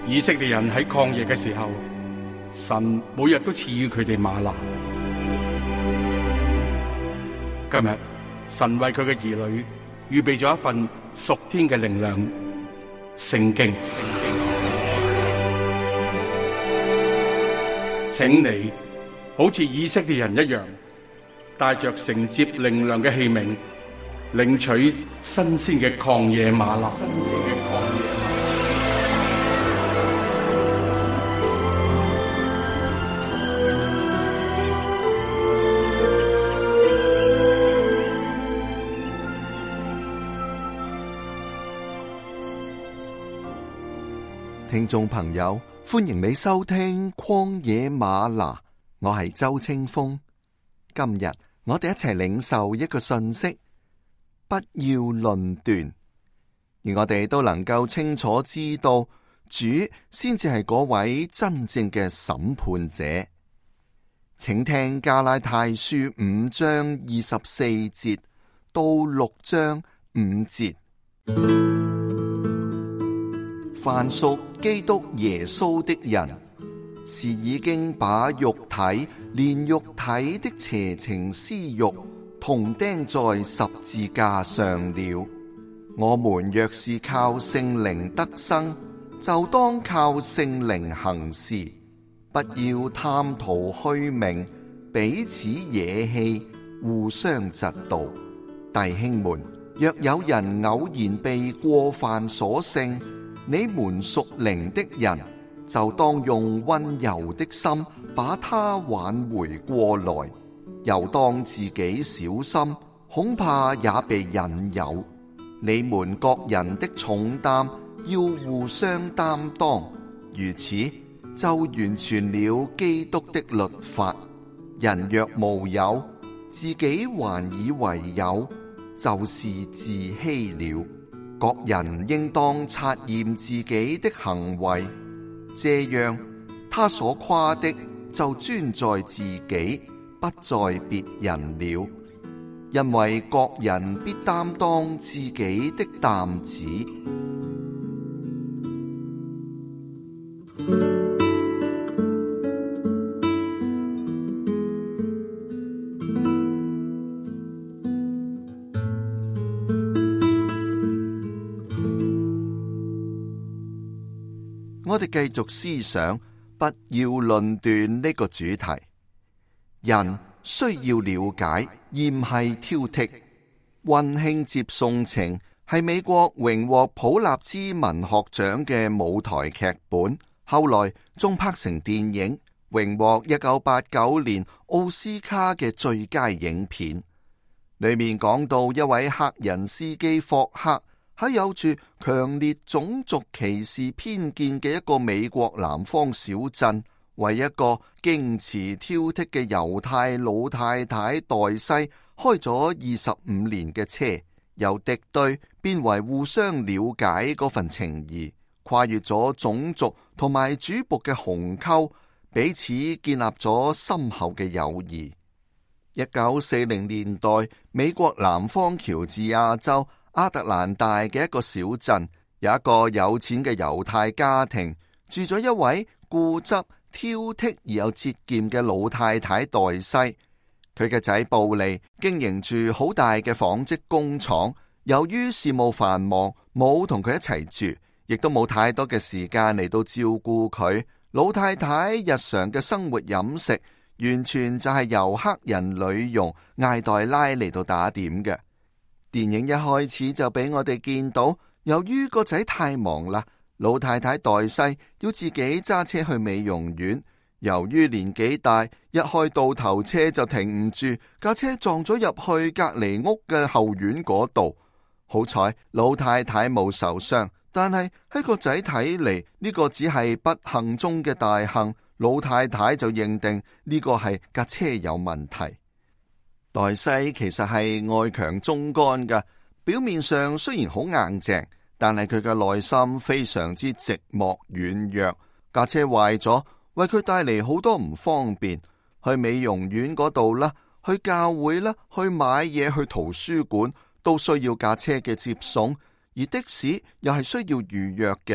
以色列人喺曠野嘅時候，神每日都賜予佢哋嗎哪。今日神為佢嘅兒女預備咗一份屬天嘅靈糧——聖經。請你好似以色列人一樣，帶着承接靈糧嘅器皿，領取新鮮嘅曠野嗎哪。 聽眾朋友，歡迎你收聽曠野嗎哪，我係周清風。今日我哋一齊領受一個訊息，不要論斷，而我哋都能夠清楚知道，主先至係嗰位真正嘅審判者。請聽加拉太書5章24節到6章5節。凡屬基督耶穌的人，是已經把肉體連肉體的邪情私欲同釘在十字架上了。我們若是靠聖靈得生，就當靠聖靈行事，不要貪圖虛名，彼此惹氣，互相嫉妒。弟兄們，若有人偶然被過犯所勝，你們屬靈的人就當用溫柔的心把他挽回過來，又當自己小心，恐怕也被引誘。你們各人的重擔要互相擔當，如此就完全了基督的律法。人若無有，自己還以為有，就是自欺了。各人應當察驗自己的行為，這樣他所誇的就專在自己，不在別人了。因為各人必擔當自己的擔子。我哋繼續思想不要論斷呢個主題。人需要了解，而唔係挑剔。溫馨接送情係美國榮獲普立茲文學獎嘅舞台劇本，後來仲拍成電影，榮獲1989年奧斯卡嘅最佳影片。裏面講到一位黑人司機霍克，喺有住強烈種族歧視偏見嘅一個美國南方小鎮，為一個矜持挑剔嘅猶太老太太黛西開咗25年嘅車，由敵對變為互相了解嗰份情誼，跨越咗種族同埋主僕嘅鴻溝，彼此建立咗深厚嘅友誼。1940年代，美國南方喬治亞州亞特蘭大嘅一個小鎮，有一個有錢嘅猶太家庭，住咗一位固執挑剔而又節儉嘅老太太黛西。佢嘅仔布利經營住好大嘅紡織工廠，由於事務繁忙，冇同佢一齊住，亦都冇太多嘅時間嚟到照顧佢。老太太日常嘅生活飲食完全就係由黑人女傭艾黛拉嚟到打點嘅。電影一開始就俾我哋見到，由於個仔太忙啦，老太太黛西要自己揸車去美容院。由於年紀大，一開到頭車就停唔住，架車撞咗入去隔離屋嘅後院嗰度。好彩老太太冇受傷，但係喺個仔睇嚟，呢個只係不幸中嘅大幸。老太太就認定呢個係架車有問題。黛西其實係外強中乾㗎，表面上雖然好硬淨，但係佢嘅內心非常之寂寞軟弱。架車壞咗，為佢帶嚟好多唔方便。去美容院嗰度啦，去教會啦，去買嘢，去圖書館都需要架車嘅接送，而的士又係需要預約嘅。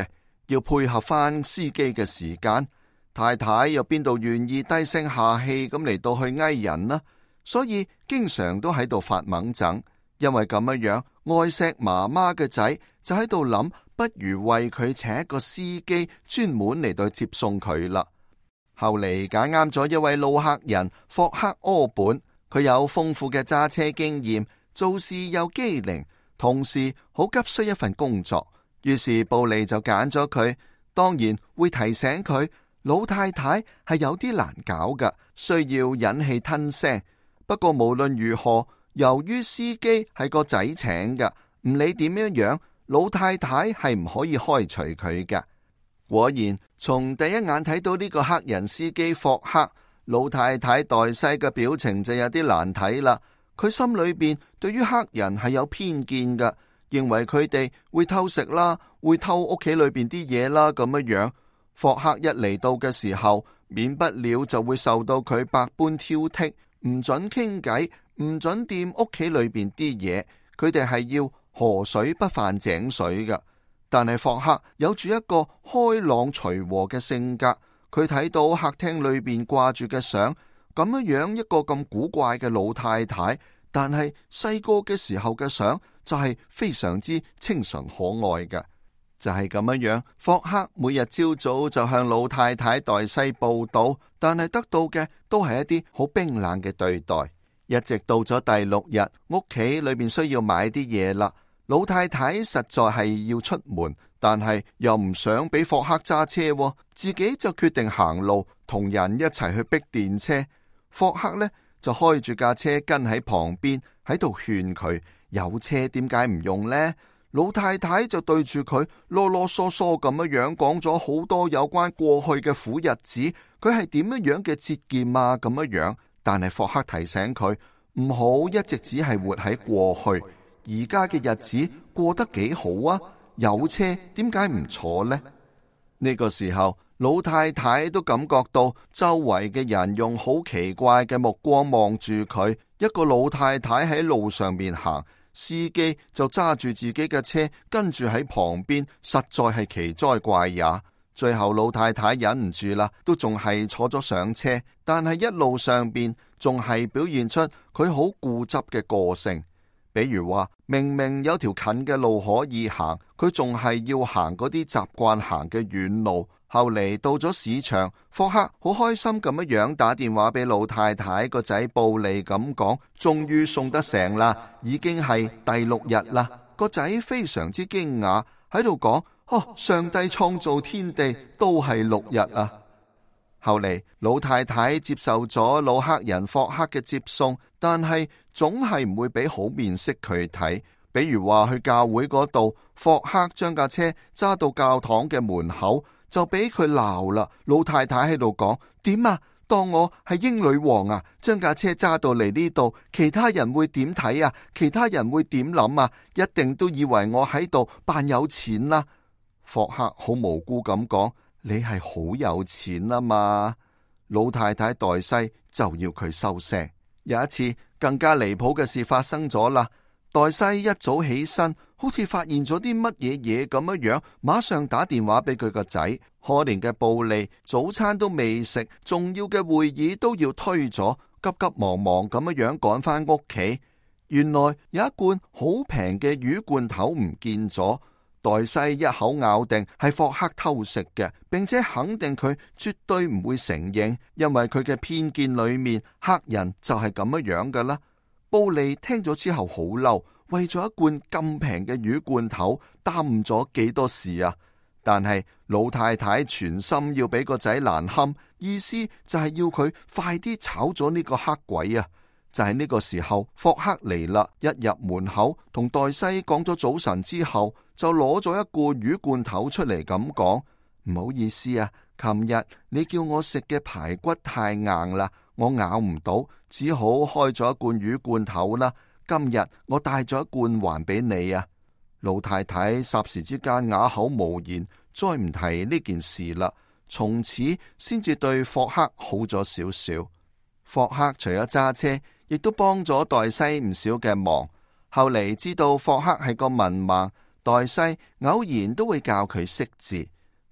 要配合翻司機嘅時間。太太又邊度願意低聲下氣咁嚟到去嗌人呢？所以經常都喺度發猛憎。因為咁樣，愛錫媽媽嘅仔就喺度諗，不如為佢請一個司機專門嚟到接送佢啦。後嚟揀啱咗一位老客人霍克柯本，佢有豐富嘅揸車經驗，做事又機靈，同時好急需一份工作。於是布利就揀咗佢，當然會提醒佢，老太太係有啲難搞㗎，需要忍氣吞聲。不過無論如何，由於司機係個仔請㗎，唔理點樣，老太太係唔可以開除佢㗎。果然，從第一眼睇到呢個黑人司機霍克，老太太黛西嘅表情就有啲難睇啦。佢心裏邊對於黑人係有偏見㗎，認為佢哋會偷食啦，會偷屋企裏邊啲嘢啦咁樣。霍克一嚟到嘅時候，免不了就會受到佢百般挑剔，唔准傾偈，唔准掂屋企裏邊啲嘢。佢哋係要河水不犯井水㗎。但係霍克有住一個開朗隨和嘅性格，佢睇到客廳裏邊掛住嘅相，咁樣一個咁古怪嘅老太太，但係細個嘅時候嘅相就係非常之清純可愛嘅。就係咁樣，霍克每日朝早就向老太太黛西報到，但係得到嘅都係一啲好冰冷嘅對待。一直到咗第6日，屋企裏邊需要買啲嘢啦。老太太實在係要出門，但係又唔想俾霍克揸車，自己就決定行路，同人一齊去逼電車。霍克呢就開住架車跟喺旁邊，喺度勸佢，有車點解唔用呢？老太太就對住佢囉囉嗦嗦咁樣講咗好多有關過去嘅苦日子，佢係點樣嘅節儉啊咁樣。但係霍克提醒佢唔好一直只係活喺過去。而家嘅日子過得幾好啊，有車點解唔坐呢？呢個時候，老太太都感覺到周圍嘅人用好奇怪嘅目光望住佢。一個老太太喺路上面行，司機就揸住自己嘅車跟住喺旁邊，實在係奇哉怪也。最後老太太忍唔住啦，都仲係坐咗上車，但係一路上邊仲係表現出佢好固執嘅個性。比如話，明明有條近嘅路可以行，佢仲係要行嗰啲習慣行嘅遠路。後嚟到咗市場，霍克好開心咁樣打電話俾老太太個仔布利咁講，終於送得成啦，已經係第6日啦。個仔非常之驚訝，喺度講：上帝創造天地都係6日啊！後嚟老太太接受咗老黑人霍克嘅接送，但係總係唔會俾好面色佢睇。比如話去教會嗰度，霍克將架車揸到教堂嘅門口，就俾佢鬧啦。老太太喺度講：點啊？當我係英女王啊？將架車揸到嚟呢度，其他人會點睇啊？其他人會點諗啊？一定都以為我喺度扮有錢啦。霍克好無辜咁講：你係好有錢啊嘛。老太太黛西就要佢收聲。有一次更加離譜嘅事發生咗啦。黛西一早起身，好似發現咗啲乜嘢嘢咁樣，馬上打電話俾佢個仔。可憐嘅布利早餐都未食，重要嘅會議都要推咗，急急忙忙咁樣趕翻屋企。原來有一罐好平嘅魚罐頭唔見咗。黛西一口咬定係霍克偷食嘅，並且肯定佢絕對唔會承認，因為佢嘅偏見裏面，黑人就係咁樣噶啦。布利聽咗之後好嬲，為咗一罐咁平嘅魚罐頭，耽誤咗幾多事啊！但係老太太全心要俾個仔難堪，意思就係要佢快啲炒咗呢個黑鬼啊！就係呢個時候，霍克嚟啦，一入門口同黛西講咗早晨之後，就攞咗一罐魚罐頭出嚟咁講：唔好意思啊，琴日你叫我食嘅排骨太硬啦，我咬唔到，只好開咗一罐魚罐頭啦。今日我帶咗一罐還俾你啊！老太太霎時之間啞口無言，再唔提呢件事啦。從此先至對霍克好咗少少。霍克除咗揸車，亦都幫咗黛西唔少嘅忙。後嚟知道霍克係個文盲，黛西偶然都會教佢識字。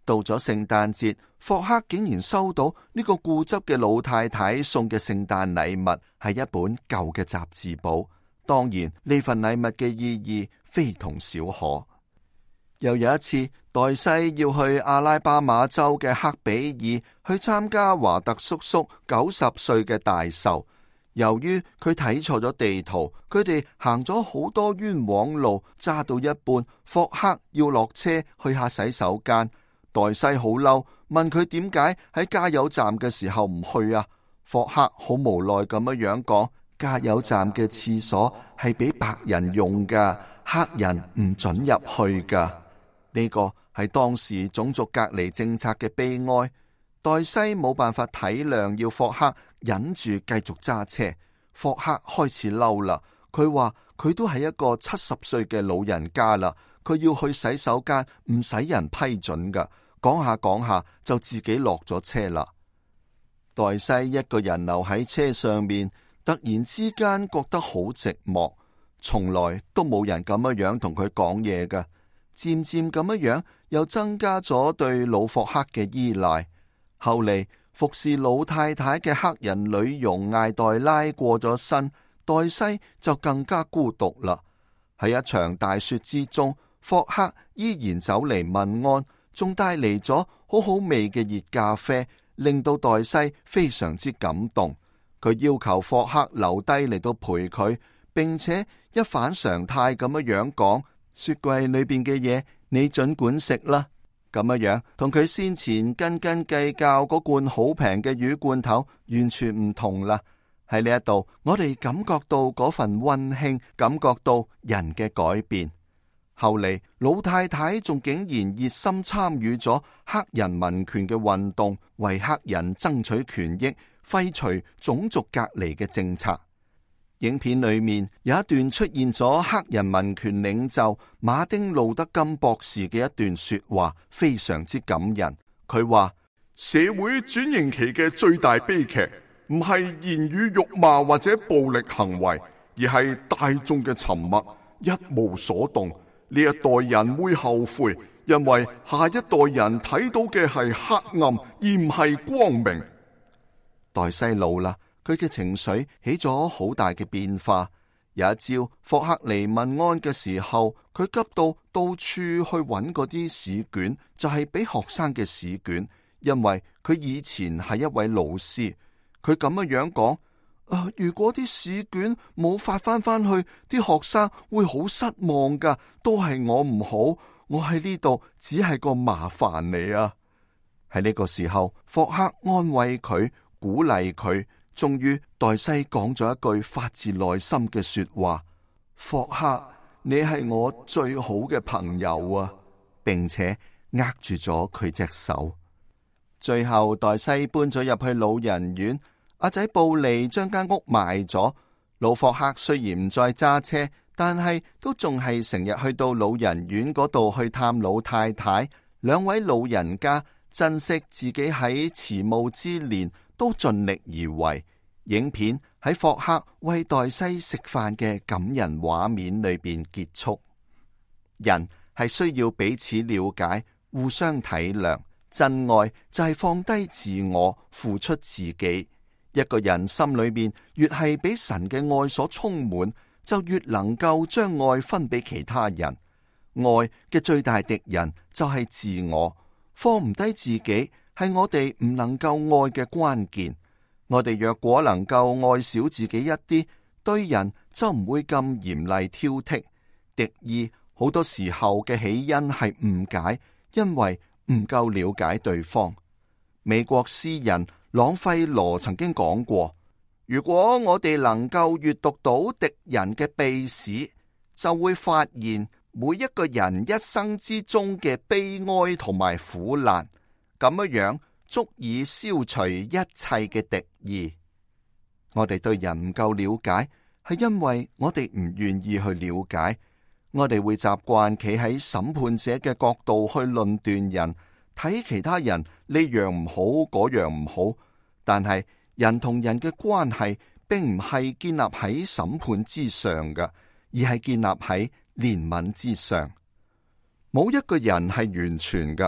到咗聖誕節，霍克竟然收到呢個固執嘅老太太送嘅聖誕禮物，係一本舊嘅雜誌簿。當然呢份禮物嘅意義非同小可。又有一次，黛西要去阿拉巴馬州嘅克比爾去參加華特叔叔90歲嘅大壽。由於佢睇錯咗地圖，佢哋行咗好多冤枉路，揸到一半，霍克要落車去下洗手間。黛西好嬲，問佢點解喺加油站嘅時候唔去啊？霍克好無奈咁樣講：加油站嘅廁所係俾白人用噶，黑人唔准入去噶。呢個係當時種族隔離政策嘅悲哀。黛西冇辦法體諒，要霍克忍住繼續揸車。霍克開始嬲啦，佢話佢都係一個70歲嘅老人家啦，佢要去洗手間唔使人批准噶。講下講下就自己落咗車啦。黛西一個人留喺車上面，突然之間覺得好寂寞，從來都冇人咁樣同佢講嘢噶。漸漸咁樣又增加咗對老霍克嘅依賴。後嚟服侍老太太嘅黑人女傭艾黛拉過咗身，黛西就更加孤獨啦。喺一場大雪之中，霍克依然走嚟問安，仲帶嚟咗好好味嘅熱咖啡，令到黛西非常之感動。佢要求霍克留低嚟到陪佢，並且一反常態咁樣講：雪櫃裏邊嘅嘢你盡管食啦。咁樣同佢先前斤斤計較嗰罐好平嘅魚罐頭完全唔同啦。喺呢一度，我哋感覺到嗰份溫馨，感覺到人嘅改變。後嚟老太太仲竟然熱心參與咗黑人民權嘅運動，為黑人爭取權益，廢除種族隔離嘅政策。影片裏面有一段出現咗黑人民權領袖馬丁路德金博士嘅一段說話，非常之感人。佢話：社會轉型期嘅最大悲劇唔係言語辱罵或者暴力行為，而係大眾嘅沉默，一無所動。呢一代人會後悔，因為下一代人睇到嘅係黑暗，而唔係光明。黛西老啦，佢嘅情緒起咗好大嘅變化。有一朝，霍克嚟問安嘅時候，佢急到處去揾嗰啲試卷，就係俾學生嘅試卷，因為佢以前係一位老師。佢咁樣講：如果啲試卷冇發翻去，啲學生會好失望噶，都係我唔好，我喺呢度只係個麻煩嚟啊！喺呢個時候，霍克安慰佢，鼓勵佢。終於，黛西講咗一句發自內心嘅說話：霍克，你係我最好嘅朋友啊！並且握住咗佢隻手。最後，黛西搬咗入去老人院。阿仔布利將間屋賣咗。老霍克雖然唔再揸車，但係都仲係成日去到老人院嗰度去探老太太。兩位老人家珍惜自己喺遲暮之年都盡力而為。影片喺霍克為黛西食飯嘅感人畫面裏邊結束。人係需要彼此了解，互相體諒。真愛就係放低自我，付出自己。一個人心裏面越係俾神嘅愛所充滿，就越能夠將愛分俾其他人。愛嘅最大敵人就係自我，放唔低自己係我哋唔能夠愛嘅關鍵。我哋若果能夠愛少自己一啲，對人就唔會咁嚴厲挑剔。敵意好多時候嘅起因係誤解，因為唔夠了解對方。美國詩人朗費羅曾經講過：如果我哋能夠閱讀到敵人嘅秘史，就會發現每一個人一生之中嘅悲哀同埋苦難，咁樣足以消除一切嘅敵意。我哋對人唔夠了解，係因為我哋唔願意去了解。我哋會習慣企喺審判者嘅角度去論斷人，睇其他人呢樣唔好，嗰樣唔好。但係人同人嘅關係並唔係建立喺審判之上嘅，而係建立喺憐憫之上。冇一個人係完全嘅，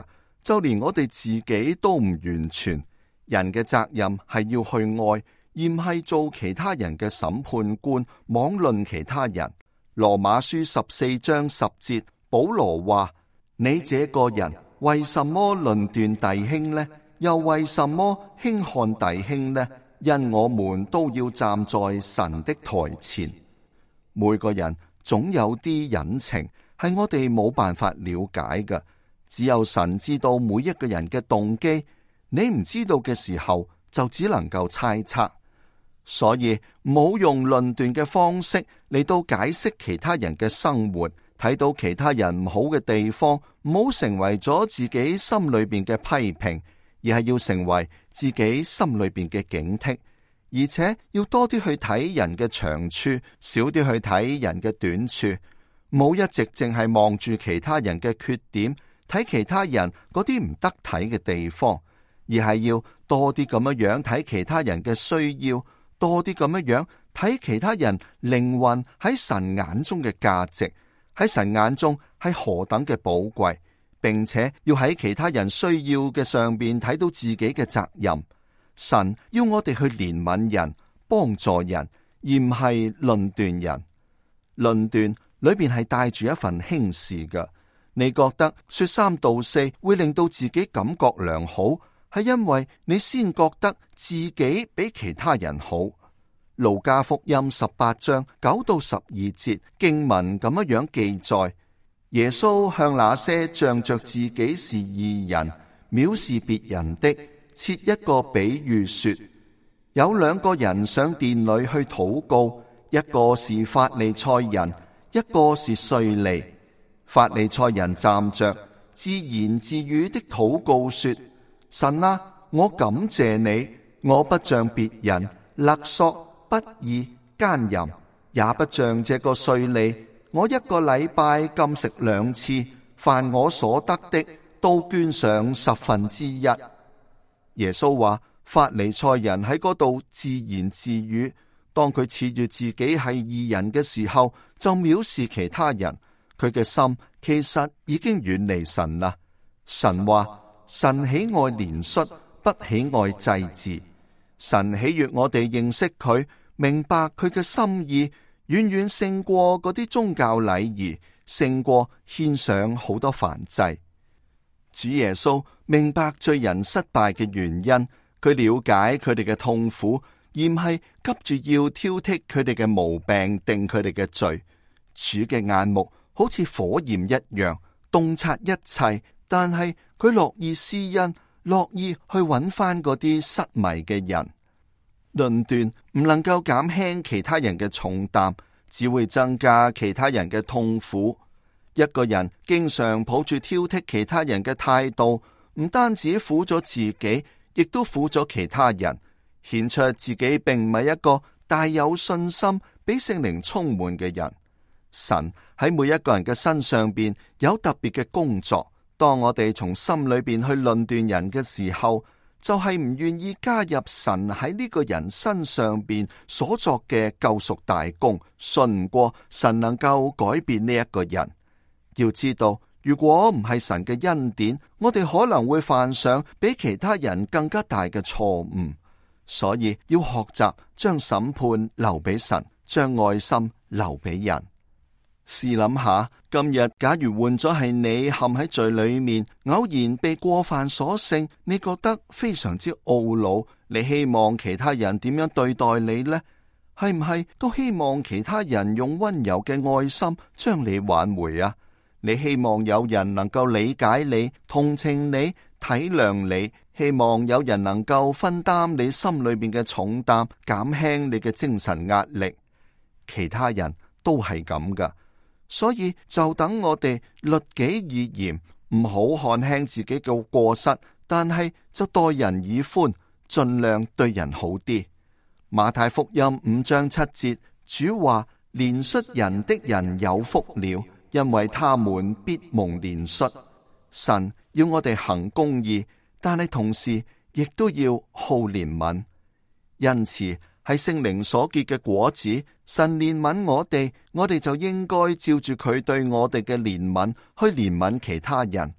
就連我哋自己都唔完全。人嘅責任係要去愛，而唔係做其他人嘅審判官，妄論其他人。羅馬書14章10節，保羅話：你這個人為什麼論斷弟兄呢？又為什麼輕看弟兄呢？因我們都要站在神的台前。每個人總有啲隱情係我哋冇辦法了解嘅，只有神知道每一個人嘅動機。你唔知道嘅時候，就只能夠猜測。所以唔好用論斷嘅方式嚟到解釋其他人嘅生活，睇到其他人唔好嘅地方，唔好成為咗自己心裏邊嘅批評，而係要成為自己心裏邊嘅警惕，而且要多啲去睇人嘅長處，少啲去睇人嘅短處，唔好一直淨係望住其他人嘅缺點，睇其他人嗰啲唔得睇嘅地方。而係要多啲咁樣睇其他人嘅需要，多啲咁樣睇其他人靈魂喺神眼中嘅價值，喺神眼中係何等嘅寶貴，並且要喺其他人需要嘅上邊睇到自己嘅責任。神要我哋去憐憫人，幫助人，而唔係論斷人。論斷裏邊係帶住一份輕視嘅。你覺得說三道四會令到自己感覺良好，係因為你先覺得自己比其他人好。路加福音18章9到12節經文咁樣記載，耶穌向那些仗着自己是義人，藐視別人的，設一個比喻說：有兩個人上殿裏去禱告，一個是法利賽人，一個是稅吏。法利賽人站着，自言自語的禱告說：神啊，我感謝你，我不像別人勒索、不義、奸淫，也不像這個稅吏。我一個禮拜禁食2次，凡我所得的都捐上1/10。耶穌話：法利賽人喺嗰度自言自語，當佢恃住自己係義人嘅時候，就藐視其他人。佢嘅心其實已經遠離神啦。神話：神喜愛憐恤，不喜愛祭祀。神喜悅我哋認識佢，明白佢嘅心意，遠遠勝過嗰啲宗教禮儀，勝過獻上好多燔祭。主耶穌明白罪人失敗嘅原因，佢了解佢哋嘅痛苦，而唔係急住要挑剔佢哋嘅毛病，定佢哋嘅罪。主嘅眼目好似火焰一樣，洞察一切，但係佢樂意施恩，樂意去揾翻嗰啲失迷嘅人。論斷唔能夠減輕其他人嘅重擔，只會增加其他人嘅痛苦。一個人經常抱住挑剔其他人嘅態度，唔單止苦咗自己，亦都苦咗其他人，顯出自己並唔係一個大有信心、俾聖靈充滿嘅人。神喺每一個人嘅身上邊有特別嘅工作。當我哋從心裏邊去論斷人嘅時候，就係唔願意加入神喺呢個人身上邊所作嘅救贖大功，信唔過神能夠改變呢一個人。要知道，如果唔係神嘅恩典，我哋可能會犯上比其他人更加大嘅錯誤。所以要學習將審判留俾神，將愛心留俾人。試諗下，今日假如換咗係你陷喺罪裏面，偶然被過犯所勝，你覺得非常之懊惱，你希望其他人點樣對待你呢？係唔係都希望其他人用溫柔嘅愛心將你挽回啊？你希望有人能夠理解你、同情你、體諒你，希望有人能夠分擔你心裏面嘅重擔，減輕你嘅精神壓力。其他人都係咁噶。所以就等我哋律己以嚴，唔好看輕自己嘅過失，但係就待人以寬，盡量對人好啲。馬太福音5章7節，主話：憐恤人的人有福了，因為他們必蒙憐恤。神要我哋行公義，但係同時亦都要好憐憫。因此係聖靈所結嘅果子，神憐憫我哋就應該照住佢對我哋嘅憐憫去憐憫其他人。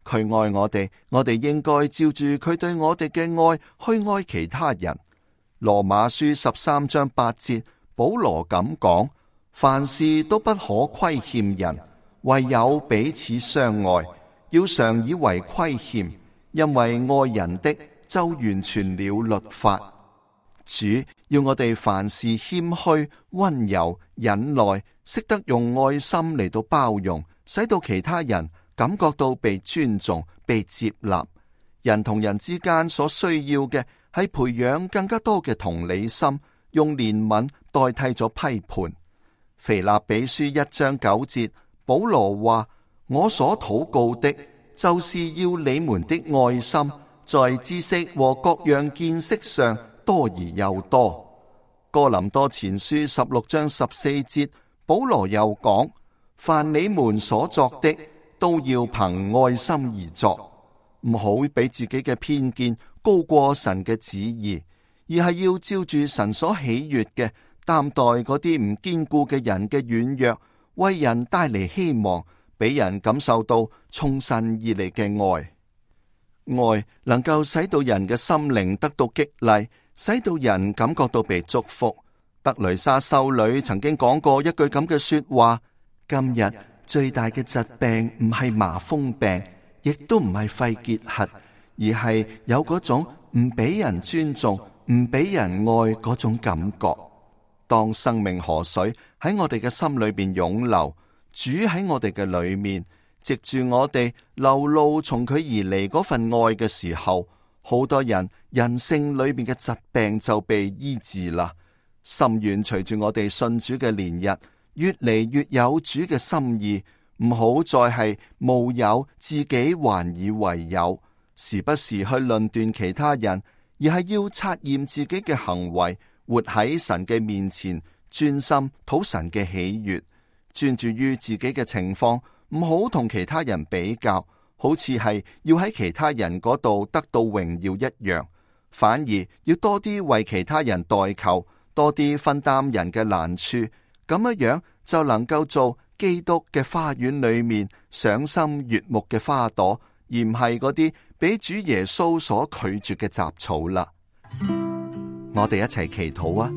佢愛我哋，我哋應該照住佢對我哋嘅愛去愛其他人。羅馬書13章8節，保羅咁講：凡事都不可虧欠人，唯有彼此相愛，要常以為虧欠，因為愛人的就完全了律法。主要我哋凡事謙虛、溫柔、忍耐，識得用愛心嚟到包容，使到其他人感覺到被尊重、被接納。人同人之間所需要嘅係培養更加多嘅同理心，用憐憫代替咗批判。腓立比書1章9節，保羅話：我所禱告的，就是要你們的愛心在知識和各樣見識上多而又多。哥林多前書16章14節，保羅又講：凡你們所作的，都要憑愛心而作，唔好俾自己嘅偏見高過神嘅旨意，而係要照住神所喜悅嘅，擔待嗰啲唔堅固嘅人嘅軟弱，為人帶嚟希望，俾人感受到從神而嚟嘅愛。愛能夠使到人嘅心靈得到激勵，使到人感覺到被祝福。德雷莎修女曾經講過一句咁嘅說話：今日最大嘅疾病唔係麻風病，亦都唔係肺結核，而係有嗰種唔俾人尊重、唔俾人愛嗰種感覺。當生命河水喺我哋嘅心裏邊湧流，主喺我哋嘅裏面，藉住我哋流露從佢而嚟嗰份愛嘅時候，好多人性裏邊嘅疾病就被醫治啦。心願隨住我哋信主嘅年日，越嚟越有主嘅心意，唔好再係無有自己還以為有，時不時去論斷其他人，而係要察驗自己嘅行為，活喺神嘅面前，專心討神嘅喜悅，專注於自己嘅情況，唔好同其他人比較，好似係要喺其他人嗰度得到榮耀一樣，反而要多啲為其他人代求，多啲分擔人嘅難處，咁樣就能夠做基督嘅花園裏面賞心悅目嘅花朵，而唔係嗰啲俾主耶穌所拒絕嘅雜草啦。我哋一齊祈禱啊！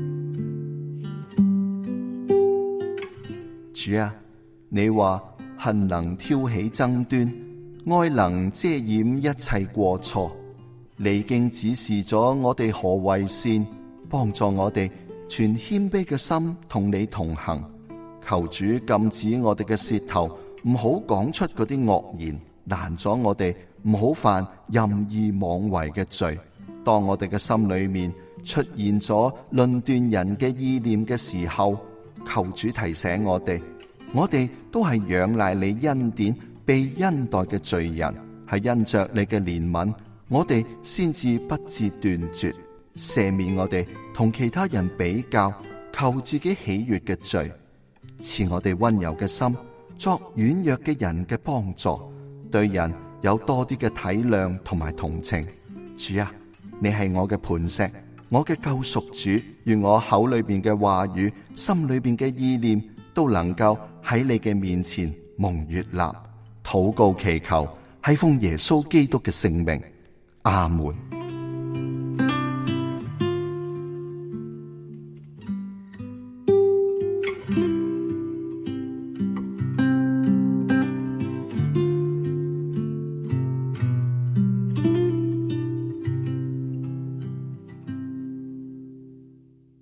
主啊，你話恨能挑起爭端，愛能遮掩一切過錯。你已經指示咗我哋何為善，幫助我哋存謙卑嘅心同你同行。求主禁止我哋嘅舌頭唔好講出嗰啲惡言，攔咗我哋唔好犯任意妄為嘅罪。當我哋嘅心裏面出現咗論斷人嘅意念嘅時候，求主提醒我哋都係仰賴你恩典被恩待嘅罪人，係因着你嘅憐憫，我哋先至不致斷絕，赦免我哋同其他人比較，求自己喜悅嘅罪，賜我哋溫柔嘅心，作軟弱嘅人嘅幫助，對人有多啲嘅體諒同埋同情。主啊，你係我嘅磐石，我嘅救贖主，願我口裏邊嘅話語，心裏邊嘅意念，都能夠喺你嘅面前蒙悅納。禱告祈求係奉耶穌基督嘅聖名，阿門。